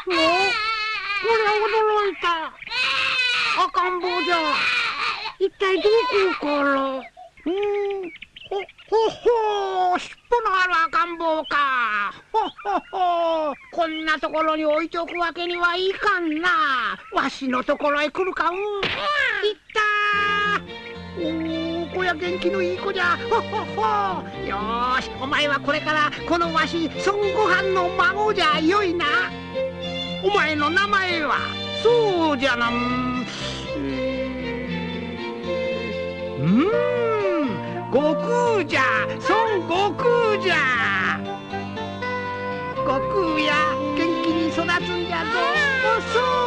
これ驚いた。赤ん坊じゃ。一体どこから。ほ尻尾のある赤ん坊か。こんなところに置いておくわけにはいかんな。わしのところへ来るか。いったー。こりゃ元気のいい子じゃ。よーし、お前はこれからこのわし孫悟飯の孫じゃよいな。お前の名前は。そうじゃな。悟空じゃ。孫悟空じゃ。悟空や元気に育つんじゃぞ。そう